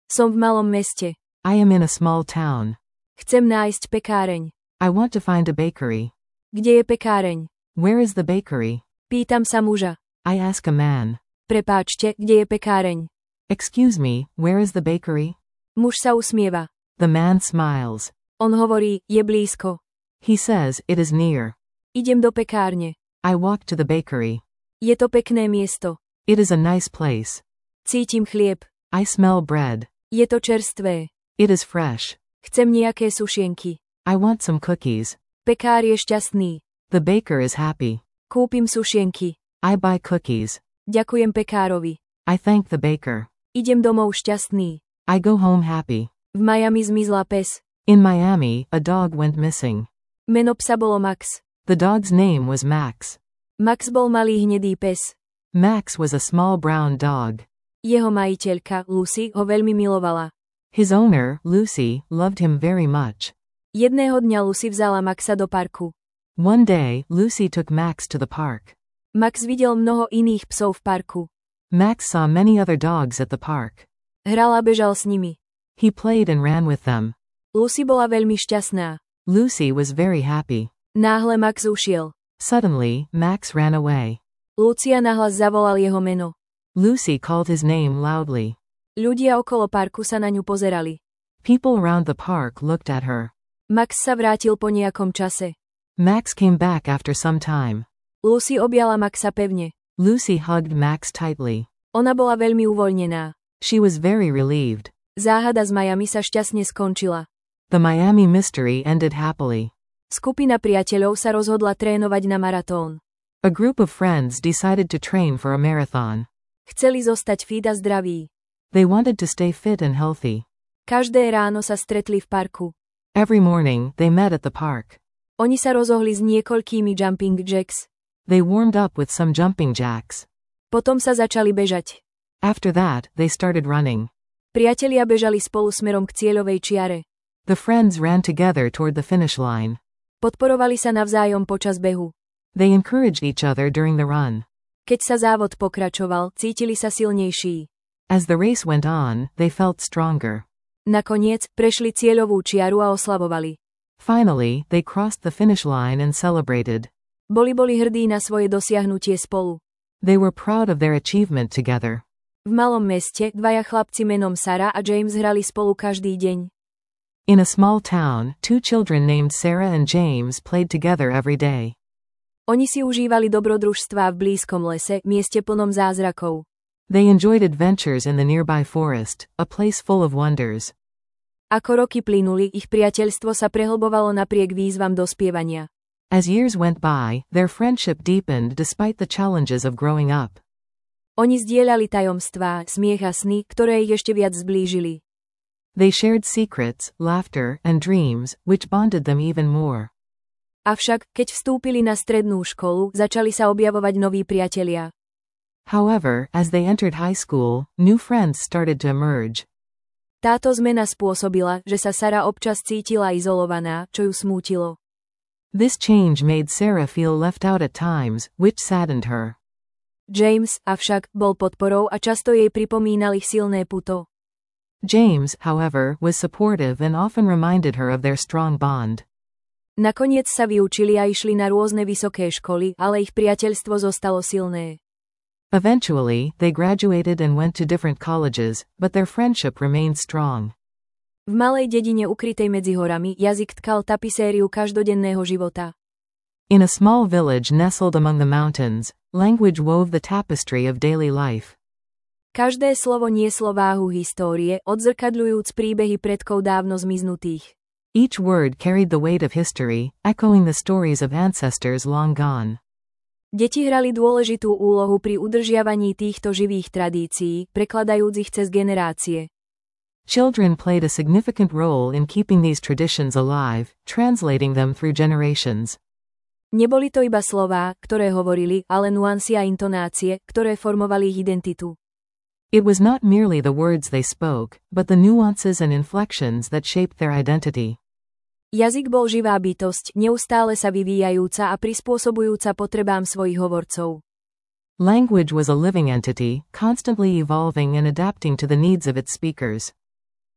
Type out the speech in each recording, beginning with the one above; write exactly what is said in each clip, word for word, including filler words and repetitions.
Som v malom meste. I am in a small town. Chcem nájsť pekáreň. I want to find a bakery. Kde je pekáreň? Where is the bakery? Pýtam sa muža. I ask a man. Prepáčte, kde je pekáreň? Excuse me, where is the bakery? Muž sa usmieva. The man smiles. On hovorí, je blízko. He says, it is near. Idem do pekárne. I walk to the bakery. Je to pekné miesto. It is a nice place. Cítim chlieb. I smell bread. Je to čerstvé. It is fresh. Chcem nejaké sušienky. I want some cookies. Pekár je šťastný. The baker is happy. Kúpim sušienky. I buy cookies. Ďakujem pekárovi. I thank the baker. Idem domov šťastný. I go home happy. V Miami zmizla pes. In Miami, a dog went missing. Meno psa bolo Max. The dog's name was Max. Max bol malý hnedý pes. Max was a small brown dog. Jeho majiteľka, Lucy, ho veľmi milovala. His owner, Lucy, loved him very much. Jedného dňa Lucy vzala Maxa do parku. One day, Lucy took Max to the park. Max videl mnoho iných psov v parku. Max saw many other dogs at the park. Hral a bežal s nimi. He played and ran with them. Lucy bola veľmi šťastná. Lucy was very happy. Náhle Max ušiel. Suddenly, Max ran away. Lucia nahlas zavolal jeho meno. Lucy called his name loudly. Ľudia okolo parku sa na ňu pozerali. People around the park looked at her. Max sa vrátil po nejakom čase. Max came back after some time. Lucy objala Maxa pevne. Lucy hugged Max tightly. Ona bola veľmi uvoľnená. She was very relieved. Záhada z Miami sa šťastne skončila. The Miami mystery ended happily. Skupina priateľov sa rozhodla trénovať na maratón. A group of friends decided to train for a marathon. Chceli zostať fit a zdraví. They wanted to stay fit and healthy. Každé ráno sa stretli v parku. Every morning, they met at the park. Oni sa rozohli s niekoľkými jumping jacks. They warmed up with some jumping jacks. Potom sa začali bežať. After that, they started running. Priatelia bežali spolu smerom k cieľovej čiare. The friends ran together toward the finish line. Podporovali sa navzájom počas behu. They encouraged each other during the run. Keď sa závod pokračoval, cítili sa silnejší. As the race went on, they felt stronger. Nakoniec, prešli cieľovú čiaru a oslavovali. Finally, they crossed the finish line and celebrated. Boli boli hrdí na svoje dosiahnutie spolu. They were proud of their achievement together. V malom meste dvaja chlapci menom Sarah a James hrali spolu každý deň. In a small town, two children named Sarah and James played together every day. Oni si užívali dobrodružstvá v blízkom lese, mieste plnom zázrakov. They enjoyed adventures in the nearby forest, a place full of wonders. Ako roky plynuli, ich priateľstvo sa prehlbovalo napriek výzvam dospievania. As years went by, their friendship deepened despite the challenges of growing up. Oni zdieľali tajomstvá, smiech a sny, ktoré ich ešte viac zblížili. They shared secrets, laughter, and dreams, which bonded them even more. Avšak, keď vstúpili na strednú školu, začali sa objavovať noví priatelia. However, as they entered high school, new friends started to emerge. Táto zmena spôsobila, že sa Sarah občas cítila izolovaná, čo ju smútilo. This change made Sarah feel left out at times, which saddened her. James, avšak, bol podporou a často jej pripomínal ich silné puto. James, however, was supportive and often reminded her of their strong bond. Nakoniec sa vyučili a išli na rôzne vysoké školy, ale ich priateľstvo zostalo silné. Eventually, they graduated and went to different colleges, but their friendship remained strong. V malej dedine ukrytej medzi horami jazyk tkal tapisériu každodenného života. In a small village nestled among the mountains, language wove the tapestry of daily life. Každé slovo nieslo váhu histórie, odzrkadľujúc príbehy predkov dávno zmiznutých. Each word carried the weight of history, echoing the stories of ancestors long gone. Deti hrali dôležitú úlohu pri udržiavaní týchto živých tradícií, prekladajúc ich cez generácie. Children played a significant role in keeping these traditions alive, translating them through generations. Neboli to iba slová, ktoré hovorili, ale nuancy a intonácie, ktoré formovali ich identitu. It was not merely the words they spoke, but the nuances and inflections that shaped their identity. Jazyk bol živá bytosť, neustále sa vyvíjajúca a prispôsobujúca potrebám svojich hovorcov. Language was a living entity, constantly evolving and adapting to the needs of its speakers.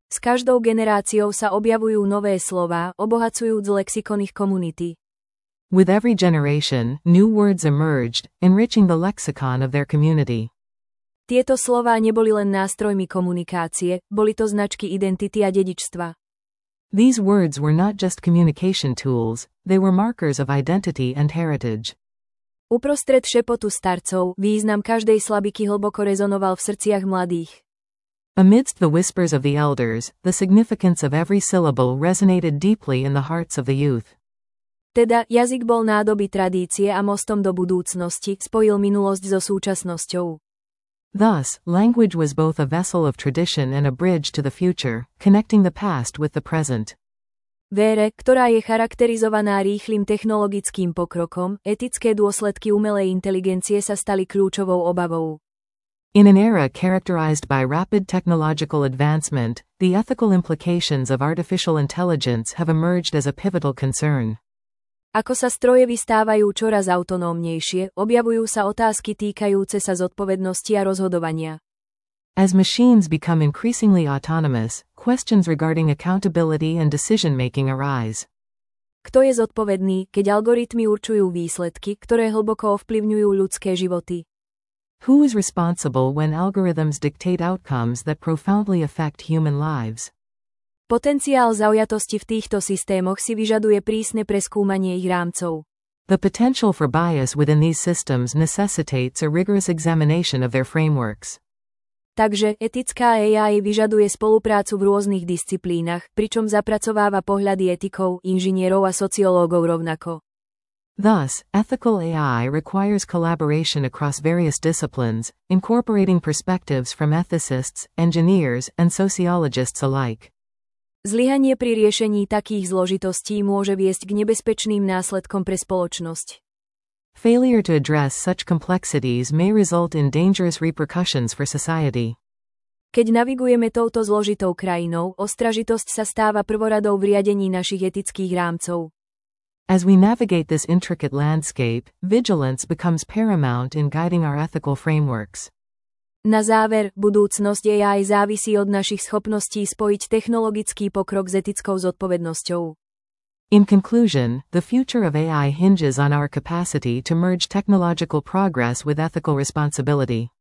S každou generáciou sa objavujú nové slová, obohacujúc lexikon ich komunity. With every generation, new words emerged, enriching the lexicon of their community. Tieto slová neboli len nástrojmi komunikácie, boli to značky identity a dedičstva. These words were not just communication tools, they were markers of identity and heritage. Uprostred šepotu starcov, význam každej slabiky hlboko rezonoval v srdciach mladých. Amidst the whispers of the elders, the significance of every syllable resonated deeply in the hearts of the youth. Teda, jazyk bol nádoby tradície a mostom do budúcnosti, spojil minulosť so súčasnosťou. Thus, language was both a vessel of tradition and a bridge to the future, connecting the past with the present. V ére, ktorá je charakterizovaná rýchlym technologickým pokrokom, etické dôsledky umelej inteligencie sa stali kľúčovou obavou. In an era characterized by rapid technological advancement, the ethical implications of artificial intelligence have emerged as a pivotal concern. Ako sa stroje vystávajú čoraz autonómnejšie, objavujú sa otázky týkajúce sa zodpovednosti a rozhodovania. As machines become increasingly autonomous, questions regarding accountability and decision-making arise. Kto je zodpovedný, keď algoritmy určujú výsledky, ktoré hlboko ovplyvňujú ľudské životy? Who is responsible when algorithms dictate outcomes that profoundly affect human lives? Potenciál zaujatosti v týchto systémoch si vyžaduje prísne preskúmanie ich rámcov. The potential for bias within these systems necessitates a rigorous examination of their frameworks. Takže etická á í vyžaduje spoluprácu v rôznych disciplínach, pričom zapracováva pohľady etikov, inžinierov a sociológov rovnako. Thus, ethical á í requires collaboration across various disciplines, incorporating perspectives from ethicists, engineers, and sociologists alike. Zlyhanie pri riešení takých zložitostí môže viesť k nebezpečným následkom pre spoločnosť. Failure to address such complexities may result in dangerous repercussions for society. Keď navigujeme touto zložitou krajinou, ostražitosť sa stáva prvoradou v riadení našich etických rámcov. As we navigate this intricate landscape, vigilance becomes paramount in guiding our ethical frameworks. Na záver, budúcnosť á í závisí od našich schopností spojiť technologický pokrok s etickou zodpovednosťou. In conclusion, the future of á í hinges on our capacity to merge technological progress with ethical responsibility.